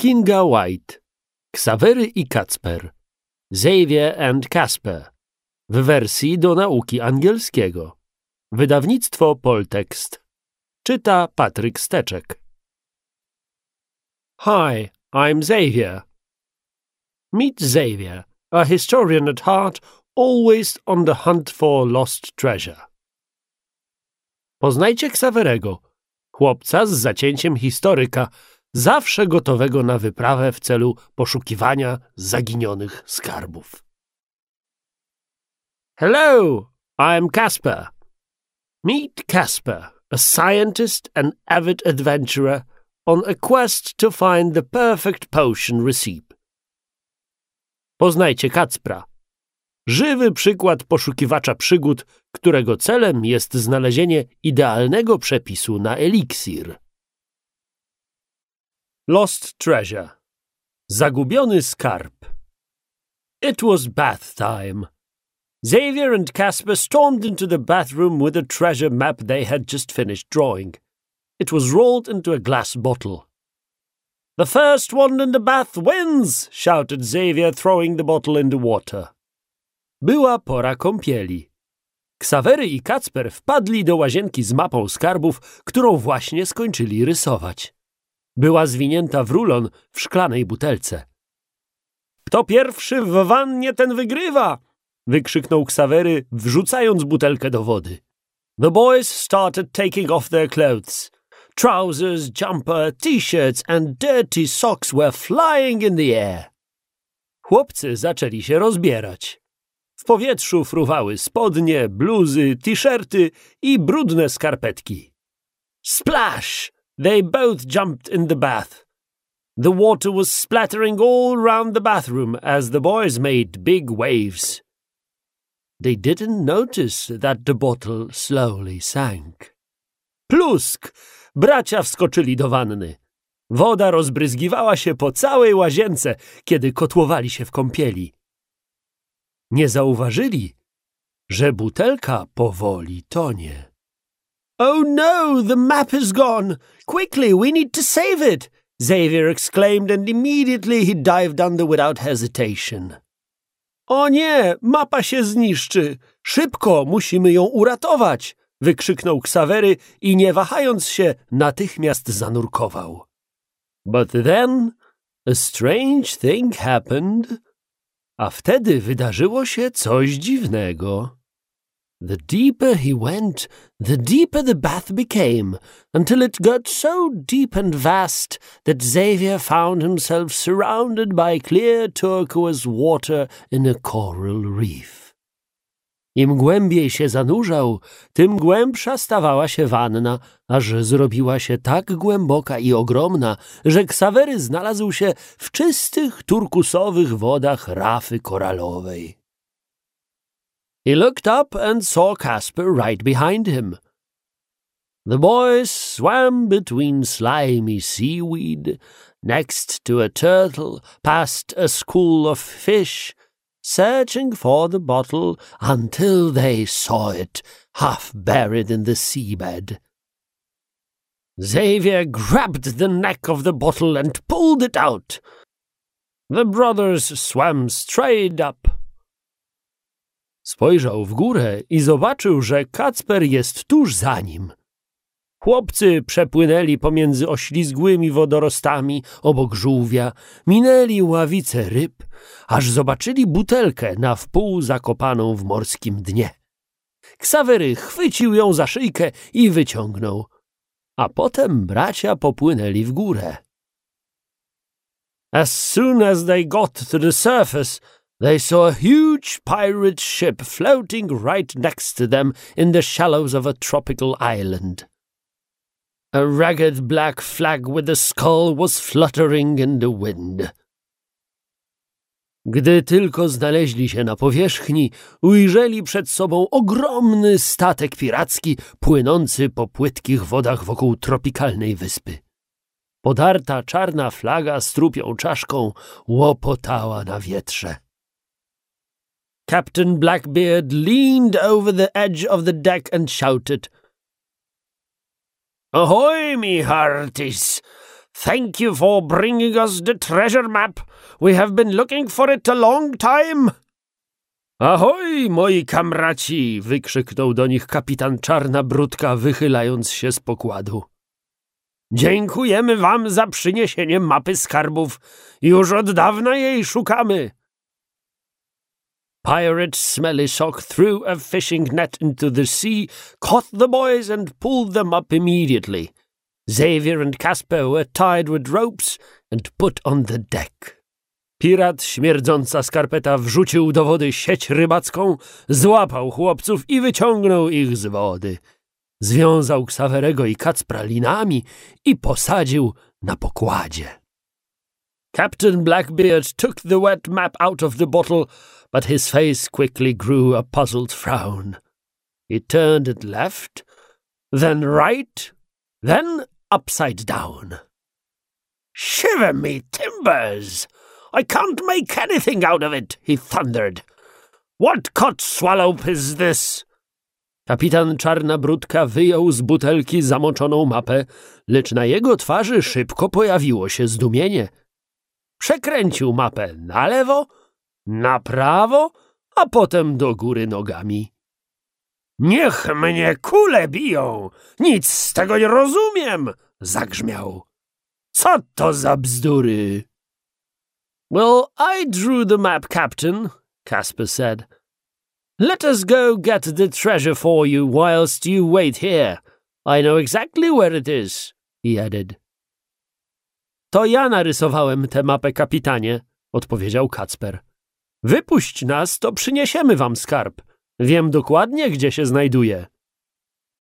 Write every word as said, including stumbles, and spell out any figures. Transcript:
Kinga White, Ksawery i Kacper, Xavier and Casper, w wersji do nauki angielskiego. Wydawnictwo Poltekst. Czyta Patryk Steczek. Hi, I'm Xavier. Meet Xavier, a historian at heart, always on the hunt for lost treasure. Poznajcie Ksawerego, chłopca z zacięciem historyka, zawsze gotowego na wyprawę w celu poszukiwania zaginionych skarbów. Hello, I'm Casper. Meet Casper, a scientist and avid adventurer on a quest to find the perfect potion recipe. Poznajcie Kacpra, żywy przykład poszukiwacza przygód, którego celem jest znalezienie idealnego przepisu na eliksir. Lost treasure. Zagubiony skarb. It was bath time. Xavier and Casper stormed into the bathroom with a treasure map they had just finished drawing. It was rolled into a glass bottle. The first one in the bath wins, shouted Xavier, throwing the bottle into water. Była pora kąpieli. Ksawery i Kacper wpadli do łazienki z mapą skarbów, którą właśnie skończyli rysować. Była zwinięta w rulon w szklanej butelce. Kto pierwszy w wannie, ten wygrywa! Wykrzyknął Ksawery, wrzucając butelkę do wody. The boys started taking off their clothes. Trousers, jumper, t-shirts and dirty socks were flying in the air. Chłopcy zaczęli się rozbierać. W powietrzu fruwały spodnie, bluzy, t-shirty i brudne skarpetki. Splash! They both jumped in the bath. The water was splattering all round the bathroom as the boys made big waves. They didn't notice that the bottle slowly sank. Plusk! Bracia wskoczyli do wanny. Woda rozbryzgiwała się po całej łazience, kiedy kotłowali się w kąpieli. Nie zauważyli, że butelka powoli tonie. Oh no, the map is gone! Quickly, we need to save it! Xavier exclaimed and immediately he dived under without hesitation. O nie, mapa się zniszczy! Szybko, musimy ją uratować! Wykrzyknął Ksawery i nie wahając się, natychmiast zanurkował. But then a strange thing happened. A wtedy wydarzyło się coś dziwnego. The deeper he went, the deeper the bath became, until it got so deep and vast that Xavier found himself surrounded by clear turquoise water in a coral reef. Im głębiej się zanurzał, tym głębsza stawała się wanna, aż zrobiła się tak głęboka i ogromna, że Ksawery znalazł się w czystych, turkusowych wodach rafy koralowej. He looked up and saw Casper right behind him. The boys swam between slimy seaweed, next to a turtle, past a school of fish, searching for the bottle until they saw it, half buried in the seabed. Xavier grabbed the neck of the bottle and pulled it out. The brothers swam straight up. Spojrzał w górę i zobaczył, że Kacper jest tuż za nim. Chłopcy przepłynęli pomiędzy oślizgłymi wodorostami obok żółwia, minęli ławice ryb, aż zobaczyli butelkę na wpół zakopaną w morskim dnie. Ksawery chwycił ją za szyjkę i wyciągnął, a potem bracia popłynęli w górę. As soon as they got to the surface, they saw a huge pirate ship floating right next to them in the shallows of a tropical island. A ragged black flag with a skull was fluttering in the wind. Gdy tylko znaleźli się na powierzchni, ujrzeli przed sobą ogromny statek piracki płynący po płytkich wodach wokół tropikalnej wyspy. Podarta czarna flaga z trupią czaszką łopotała na wietrze. Captain Blackbeard leaned over the edge of the deck and shouted, Ahoy, me hearties! Thank you for bringing us the treasure map. We have been looking for it a long time. Ahoj, moi kamraci! Wykrzyknął do nich kapitan Czarna Bródka, wychylając się z pokładu. Dziękujemy wam za przyniesienie mapy skarbów. Już od dawna jej szukamy. Pirate Smelly Sock threw a fishing net into the sea, caught the boys and pulled them up immediately. Xavier and Casper were tied with ropes and put on the deck. Pirat Śmierdząca Skarpeta wrzucił do wody sieć rybacką, złapał chłopców i wyciągnął ich z wody. Związał Ksawerego i Kacpra linami i posadził na pokładzie. Captain Blackbeard took the wet map out of the bottle, but his face quickly grew a puzzled frown. He turned it left, then right, then upside down. Shiver me timbers! I can't make anything out of it, he thundered. What codswallop is this? Kapitan Czarna Bródka wyjął z butelki zamoczoną mapę, lecz na jego twarzy szybko pojawiło się zdumienie. Przekręcił mapę na lewo, na prawo, a potem do góry nogami. Niech mnie kule biją! Nic z tego nie rozumiem! Zagrzmiał. Co to za bzdury? Well, I drew the map, Captain, Casper said. Let us go get the treasure for you whilst you wait here. I know exactly where it is, he added. To ja narysowałem tę mapę, kapitanie, odpowiedział Kacper. Wypuść nas, to przyniesiemy wam skarb. Wiem dokładnie, gdzie się znajduje.